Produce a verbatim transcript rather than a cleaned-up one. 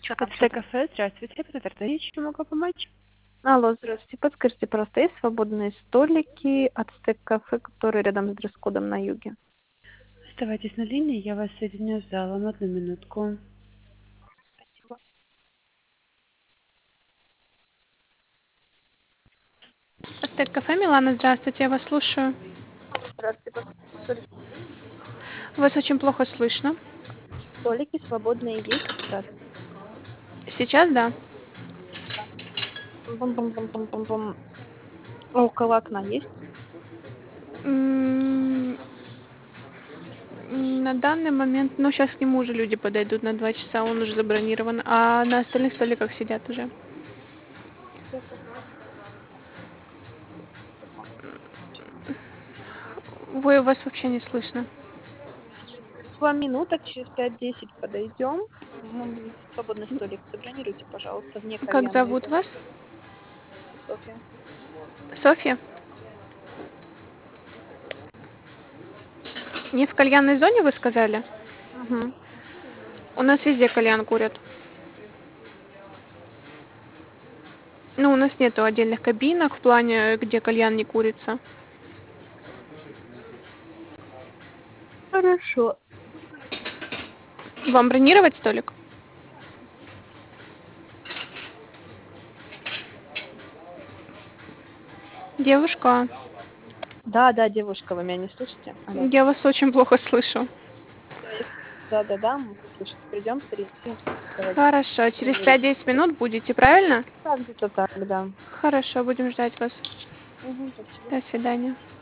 Что там, что Ацтек там? кафе, здравствуйте, это Артемий, чем могу помочь? Алло, здравствуйте. Подскажите, пожалуйста, есть свободные столики от стек кафе, которые рядом с дресс-кодом на юге? Оставайтесь на линии, я вас соединю с залом. Одну минутку. Спасибо. Ацтек кафе, Милана, здравствуйте, я вас слушаю. Здравствуйте. Подскажите, Вас очень плохо слышно. столики свободные есть сейчас? Сейчас, да. Бум-бум-бум-бум-бум-бум. А около окна есть? М, На данный момент, ну, сейчас к нему уже люди подойдут на два часа, он уже забронирован, а на остальных столиках сидят уже. Я поняла. Секунду. Вы, вас вообще не слышно. Два минуток, через пять-десять подойдем. М, Свободный столик забронируйте, пожалуйста, вне Как кальянной зовут зоны. вас? Софья. Софья? Не в кальянной зоне, вы сказали? Угу. У нас везде кальян курят. Ну, у нас нету отдельных кабинок в плане, где кальян не курится. Хорошо. Вам бронировать столик? Девушка, Да, да, девушка, вы меня не слышите? Алло. я вас очень плохо слышу. Да-да-да, мы послушать. Придем в три. Давайте. Хорошо, через Бронируйте. пять-десять минут будете, правильно? Да, где-то так, да. Хорошо, будем ждать вас. Угу, спасибо. До свидания.